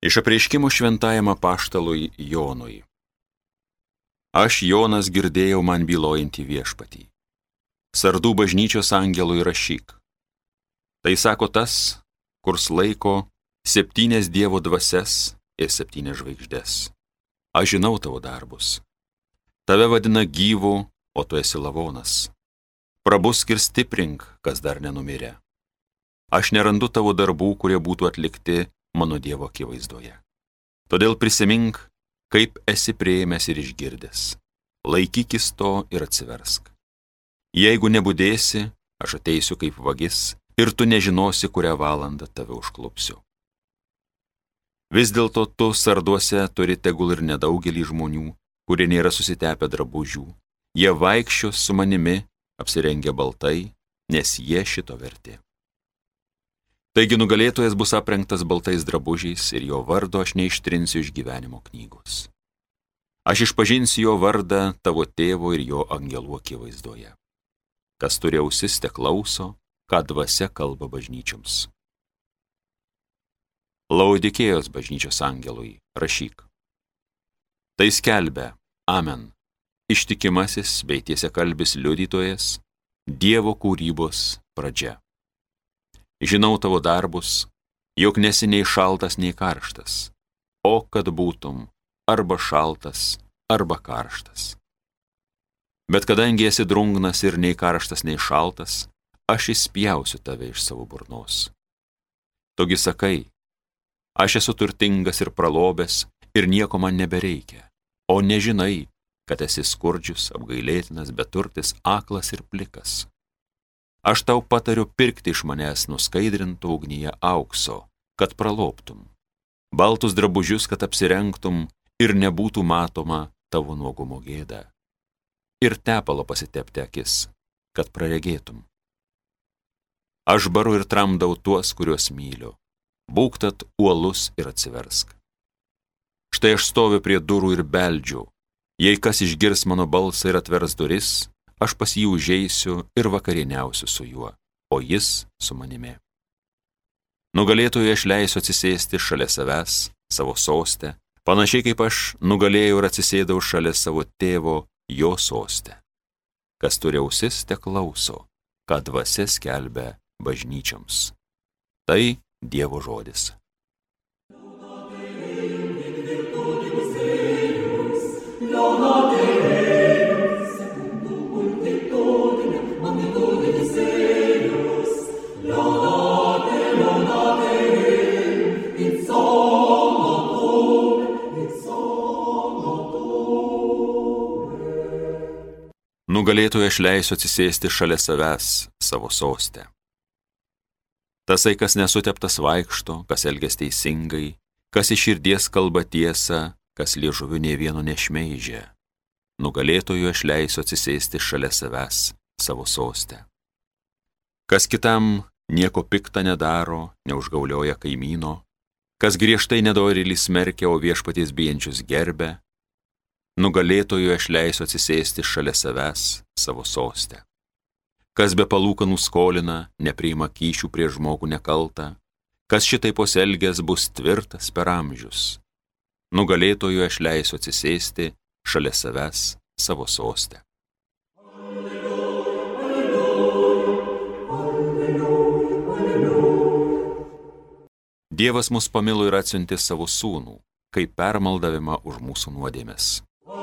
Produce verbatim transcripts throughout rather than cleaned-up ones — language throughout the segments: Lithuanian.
Iš apreiškimo šventajam apaštalui Jonui. Aš, Jonas, girdėjau man bylojantį viešpatį. Sardų bažnyčios angelui rašyk. Tai sako tas, kurs laiko septynias Dievo dvasias ir septynias žvaigždes. Aš žinau tavo darbus. Tave vadina gyvu, o tu esi lavonas. Prabusk ir stiprink, kas dar nenumirė. Aš nerandu tavo darbų, kurie būtų atlikti mano Dievo akivaizdoje. Todėl prisimink, kaip esi priėmęs ir išgirdęs. Laikykis to ir atsiversk. Jeigu nebudėsi, aš ateisiu kaip vagis ir tu nežinosi, kurią valandą tave užklupsiu. Vis dėlto tu sarduose turi tegul ir nedaugelį žmonių, kurie nėra susitepę drabužių. Jie vaikščios su manimi, apsirengę baltai, nes jie šito verti. Taigi nugalėtojas bus aprengtas baltais drabužiais ir jo vardo aš neištrinsiu iš gyvenimo knygos. Aš išpažinsiu jo vardą tavo tėvo ir jo angelų akivaizdoje. Kas turi ausis, te klauso, ką dvasia kalba bažnyčioms. Laodikėjos bažnyčios angelui rašyk. Tai skelbia, amen, ištikimasis bei tiesiakalbis liudytojas, Dievo kūrybos pradžia. Žinau tavo darbus, jog nesi nei šaltas, nei karštas, o kad būtum arba šaltas, arba karštas. Bet kadangi esi drungnas ir nei karštas, nei šaltas, aš išspjausiu tave iš savo burnos. Togi sakai, aš esu turtingas ir pralobęs ir nieko man nebereikia, o nežinai, kad esi skurdžius, apgailėtinas, beturtis, aklas ir plikas. Aš tau patariu pirkti iš manęs nuskaidrintų ugnyje aukso, kad pralobtum, baltus drabužius, kad apsirengtum ir nebūtų matoma tavo nuogumo gėda, ir tepalo pasitepti akis, kad praregėtum. Aš baru ir tramdau tuos, kuriuos myliu. Būk tad uolus ir atsiversk. Štai aš stoviu prie durų ir beldžiu. Jei kas išgirs mano balsą ir atvers duris, aš pas jį užeisiu ir vakarieniausiu su juo, o jis su manimi. Nugalėtojui aš leisiu atsisėsti šalia savęs, savo soste, panašiai kaip aš nugalėjau ir atsisėdau šalia savo tėvo, jo soste. Kas turi ausis, te klauso, ką dvasia skelbia bažnyčioms. Tai Dievo žodis. Nugalėtojui aš leisiu atsisėsti šalia savęs, savo soste. Tasai, kas nesuteptas vaikšto, kas elgias teisingai, kas iš širdies kalba tiesą, kas liežuviu nė vieno nešmeižia. Nugalėtojui aš leisiu atsisėsti šalia savęs, savo soste. Kas kitam nieko pikta nedaro, neužgaulioja kaimyno, kas griežtai nedorėlį smerkia, o viešpaties bijančius gerbia, nugalėtojui aš leisiu atsisėsti šalia savęs, savo soste. Kas be palūkanų skolina, nepriima kyšių prie žmogų nekaltą, kas šitai pasielgęs bus tvirtas per amžius. Nugalėtojui aš leisiu atsisėsti šalia savęs, savo soste. Dievas mus pamilo ir atsiuntė savo sūnų, kaip permaldavimą už mūsų nuodėmes.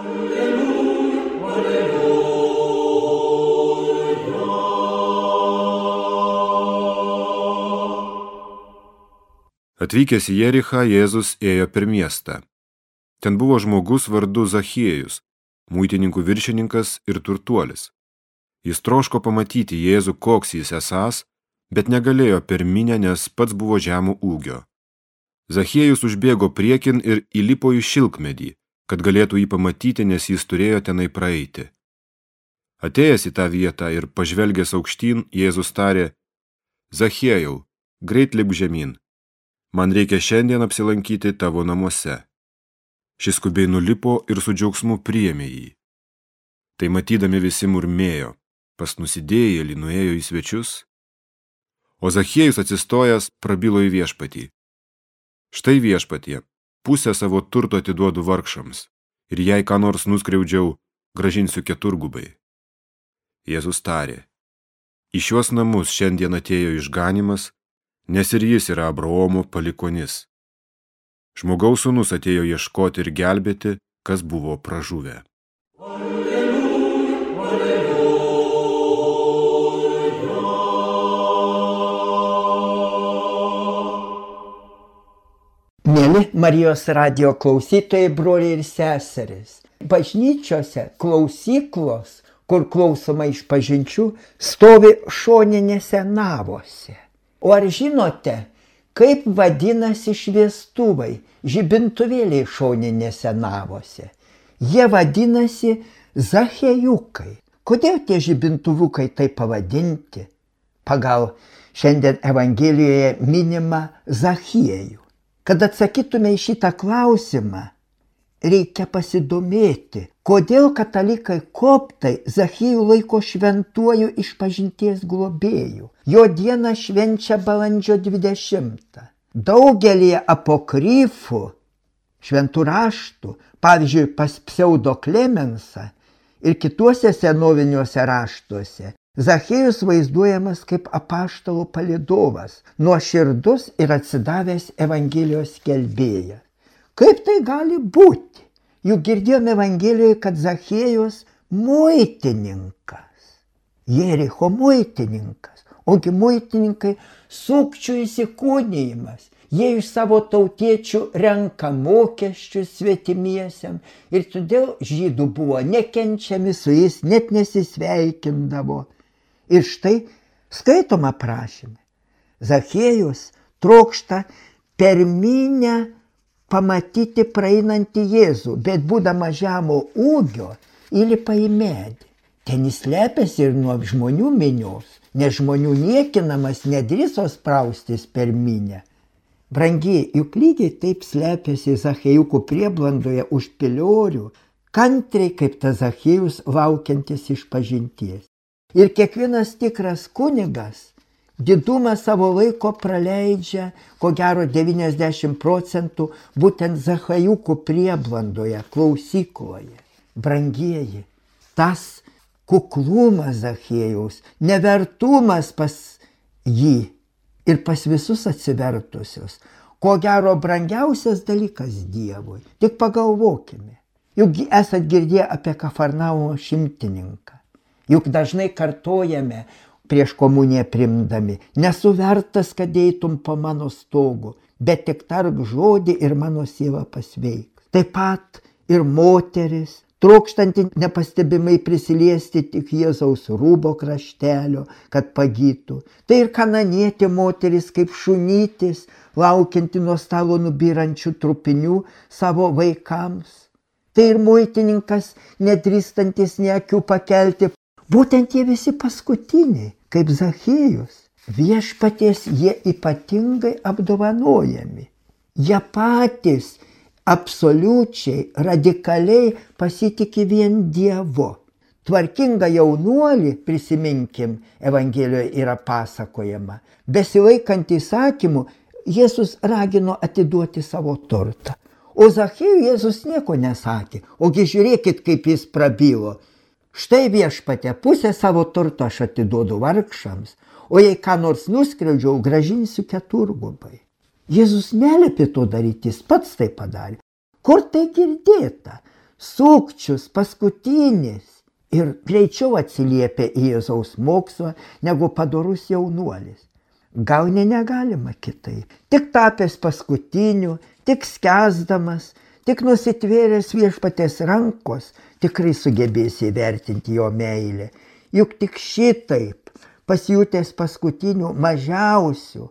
Atvykęs į Jerichą, Jėzus ėjo per miestą. Ten buvo žmogus vardu Zachiejus, muitininkų viršininkas ir turtuolis. Jis troško pamatyti Jėzų, koks jis esąs, bet negalėjo per minią, nes pats buvo žemų ūgio. Zachiejus užbėgo priekin ir įlipo į šilkmedį, kad galėtų jį pamatyti, nes jis turėjo tenai praeiti. Atėjęs į tą vietą ir pažvelgęs aukštyn, Jėzus tarė: Zachiejau, greit lipk žemyn. Man reikia šiandien apsilankyti tavo namuose. Šis skubiai nulipo ir su džiaugsmu priėmė jį. Tai matydami visi murmėjo, pas nusidėjėlį nuėjo į svečius. O Zachiejus atsistojęs prabilo į viešpatį: Štai viešpatie, pusę savo turto atiduodu vargšams, ir jei ką nors nuskriaudžiau, grąžinsiu keturgubai. Jėzus tarė, į šiuos namus šiandien atėjo išganimas, nes ir jis yra Abraomo palikonis. Žmogaus sūnus atėjo ieškoti ir gelbėti, kas buvo pražuvę. Mėly Marijos radijo klausytojai, broliai ir seserys. Bažnyčiose klausyklos, kur klausoma išpažinčių, stovi šoninėse navose. O ar žinote, kaip vadinasi šviestuvai, žibintuvėliai šoninėse navose? Jie vadinasi zachėjukai. Kodėl tie žibintuvukai taip pavadinti? Pagal šiandien Evangelijoje minimą Zachiejų. Kad atsakytume į šitą klausimą, reikia pasidomėti, kodėl katalikai koptai Zachiejų laiko šventuoju išpažinties globėju. Jo dieną švenčia balandžio dvidešimtą. Daugelį apokryfų, šventų raštų, pavyzdžiui, pas Pseudo Klemensą ir kituose senoviniuose raštuose, Zachiejus vaizduojamas kaip apaštalų palydovas, nuoširdus ir atsidavęs Evangelijos skelbėjas. Kaip tai gali būti? Juk girdėjome Evangelijoje, kad Zachiejus muitininkas, Jericho muitininkas, ogi muitininkai sukčių įsikūnijimas. Jie iš savo tautiečių renka mokesčius svetimiesiam ir todėl žydų buvo nekenčiami, su jais net nesisveikindavo. Ir štai skaitoma prašyme. Zachiejus trokšta per minią pamatyti praeinantį Jėzų, bet būdama žemo ūgio įlipa į medį. Ten jis slepiasi ir nuo žmonių minios, nes žmonių niekinamas nedrįso spraustis per minią. Brangiai, juk lygiai taip slepiasi Zachiejukų prieblandoje už piliorių, kantriai kaip tas Zachiejus laukiantis išpažinties. Ir kiekvienas tikras kunigas didumą savo laiko praleidžia, ko gero devyniasdešimt procentų, būtent Zachiejukų prieblandoje, klausykloje. Brangieji, tas kuklumas Zachiejaus, nevertumas pas jį ir pas visus atsivertusius, ko gero brangiausias dalykas Dievui. Tik pagalvokime, juk esat girdėję apie Kafarnaumo šimtininką. Juk dažnai kartojame prieš komuniją primdami, nesu vertas, kad eitum po mano stogu, bet tik tarp žodį ir mano siela pasveiks. Taip pat ir moteris, trokštanti nepastebimai prisiliesti tik Jėzaus rūbo kraštelio, kad pagytų. Tai ir kananietė moteris kaip šunytis, laukianti nuo stalo nubyrančių trupinių savo vaikams. Tai ir muitininkas, nedrįstantis nė akių pakelti. Būtent jie visi paskutiniai, kaip Zachiejus. Viešpaties jie ypatingai apdovanojami. Jie patys absoliučiai, radikaliai pasitiki vien Dievu. Tvarkinga jaunuolį, prisiminkim, Evangelijoje yra pasakojama. Besilaikant įsakymų, Jėzus ragino atiduoti savo turtą. O Zachiejui Jėzus nieko nesakė. Ogi žiūrėkit, kaip jis prabilo. Štai viešpatie, pusę savo turto aš atiduodu vargšams, o jei ką nors nuskriaudžiau, grąžinsiu keturgubai. Jėzus neliepė to daryti, jis pats tai padarė. Kur tai girdėta? Sukčius, paskutinis ir greičiau atsiliepė į Jėzaus mokslą negu padorus jaunuolis. Gal ne negalima kitaip. Tik tapęs paskutiniu, tik skęsdamas, tik nusitvėręs viešpaties rankos, tikrai sugebės įvertinti jo meilę. Juk tik šitaip, pasijutęs paskutiniu mažiausiu,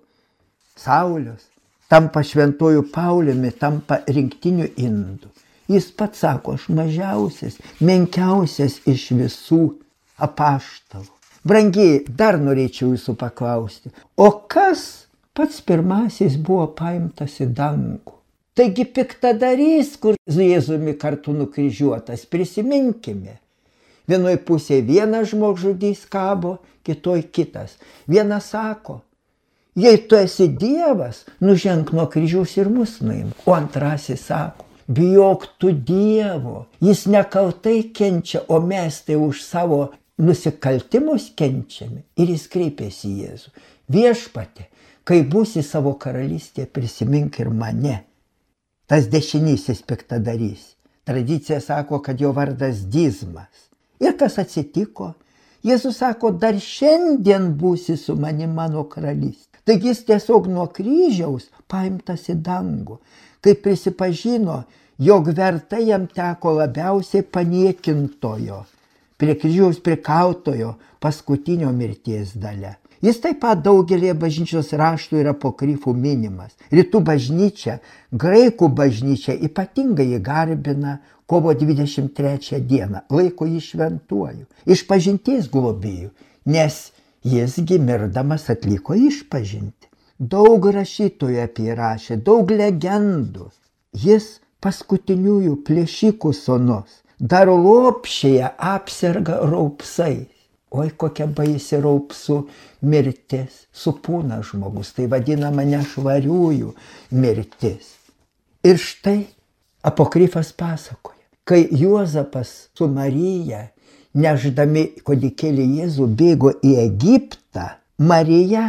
Saulius tampa šventuoju Pauliumi, tampa rinktiniu indu. Jis pats sako, aš mažiausias, menkiausias iš visų apaštalų. Brangiai, dar norėčiau jūsų paklausti, o kas pats pirmasis buvo paimtas į dangų? Taigi piktadarys, kur su Jėzumi kartu nukryžiuotas, prisiminkime. Vienoj pusėje vienas žmogžudys kabo, kitoj kitas. Vienas sako, Jei tu esi Dievas, nuženk nuo kryžiaus ir mus nuimk. O antrasis sako, bijok tu Dievo, jis nekaltai kenčia, o mes tai už savo nusikaltimus kenčiame. Ir jis kreipėsi į Jėzų. Viešpatie, kai būsi savo karalystėje, prisimink ir mane. Tas dešinysis piktadarys. Tradicija sako, kad jo vardas Dizmas. Ir kas atsitiko? Jėzus sako, dar šiandien būsi su manim mano karalystė. Taigi jis tiesiog nuo kryžiaus paimtas į dangų, kai prisipažino, jog verta jam teko labiausiai paniekintojo, prie kryžiaus prikautojo paskutinio mirties dalia. Jis taip pat daugelį bažnyčios raštų ir apokrifų minimas. Rytų bažnyčia, graikų bažnyčia ypatingai jį garbina kovo dvidešimt trečią dieną, laiko jį šventuoju, išpažinties globėju, nes jisgi mirdamas atliko išpažintį. Daug rašytojų apie jį rašė, daug legendų. Jis paskutiniųjų plėšikų sūnus, dar lopšėje apserga raupsais. Oi, kokia baisi raupsų mirtis, supūna žmogus, tai vadinama nešvariųjų mirtis. Ir štai apokrifas pasakoja, kai Juozapas su Marija neždami kūdikėlį Jėzų bėgo į Egiptą, Marija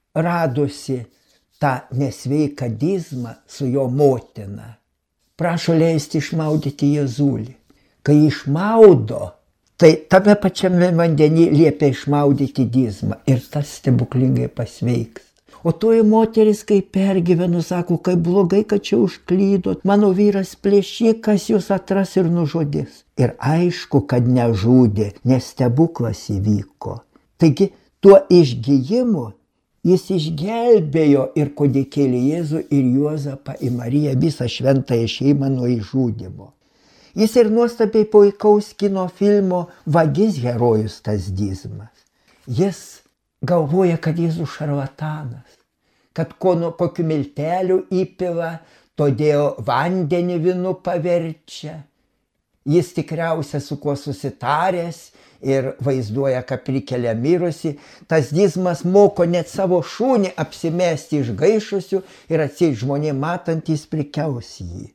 radusi tą nesveiką Dizmą su jo motina. Prašo leisti išmaudyti Jėzulį. Kai išmaudo, tai tame pačiame vandenį liepia išmaudyti Dizmą ir tas stebuklingai pasveiks. O toji moteris, kai pergyvenu, sako, kaip blogai, kad čia užklydot, mano vyras plėšikas jūs atras ir nužudys. Ir aišku, kad nežudė, nes stebuklas įvyko. Taigi, tuo išgijimu jis išgelbėjo ir kūdikėlį Jėzų, ir Juozapą, ir Mariją, visą šventąją šeimą nuo išžudymo. Jis ir nuostabiai puikaus kino filmo Vagis herojus tas Dizmas. Jis galvoja, kad Jėzus šarlatanas, kad kokiu milteliu įpila, todėl vandenį vynu paverčia. Jis tikriausia su kuo susitaręs ir vaizduoja, kad prikelia mirusi. Tas Dizmas moko net savo šunį apsimesti išgaišusių ir atseit žmonė matantys prikels jį.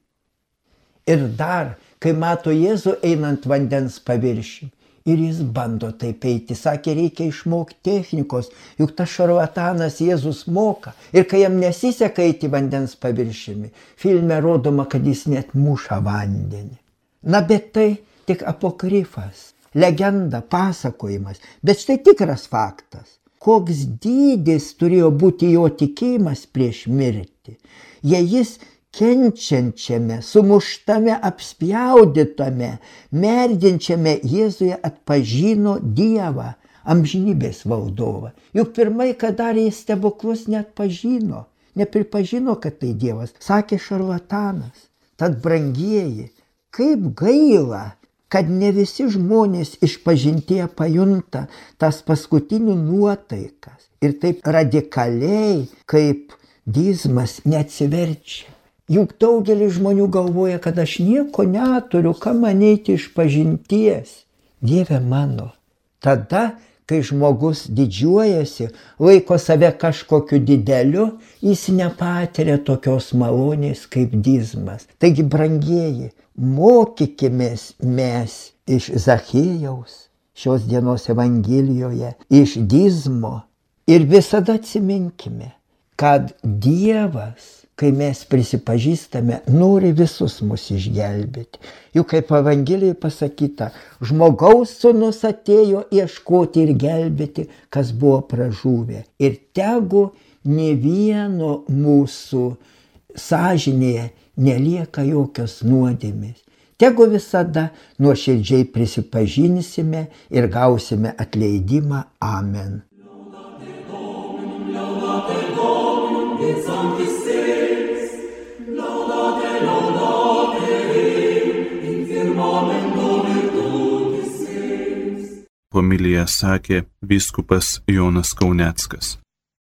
Ir dar, kai mato Jėzų einant vandens paviršių, ir jis bando taip eiti, sakė, reikia išmokti technikos, juk tas šarlatanas Jėzus moka. Ir kai jam nesiseka eiti vandens paviršiumi, filme rodoma, kad jis net muša vandenį. Na, bet tai tik apokrifas, legenda, pasakojimas, bet štai tikras faktas. Koks dydis turėjo būti jo tikėjimas prieš mirtį, jei jis kenčiančiame, sumuštame, apspjaudytame, merdinčiame Jėzuje atpažino Dievą, amžinybės valdovą. Juk pirmai, kad darė jis stebuklus, neatpažino, nepripažino, kad tai Dievas. Sakė šarlatanas. Tad, brangieji, kaip gaila, kad ne visi žmonės išpažintyje pajunta tas paskutinių nuotaikas. Ir taip radikaliai, kaip Dizmas, neatsiverčia. Juk daugelis žmonių galvoja, kad aš nieko neturiu, ką man eiti išpažinties. Dieve mano, tada, kai žmogus didžiuojasi, laiko save kažkokiu dideliu, jis nepatiria tokios malonės kaip Dizmas. Taigi, brangieji, mokykimės mes iš Zachiejaus, šios dienos Evangelijoje, iš Dizmo ir visada atsiminkime, kad Dievas, kai mes prisipažįstame, nori visus mus išgelbėti. Juk kaip Evangelijoje pasakyta, žmogaus sūnus atėjo ieškoti ir gelbėti, kas buvo pražuvę. Ir tegu nė vieno mūsų sąžinėje nelieka jokios nuodėmės. Tegu visada nuoširdžiai prisipažinsime ir gausime atleidimą. Amen. Homiliją sakė vyskupas Jonas Kauneckas.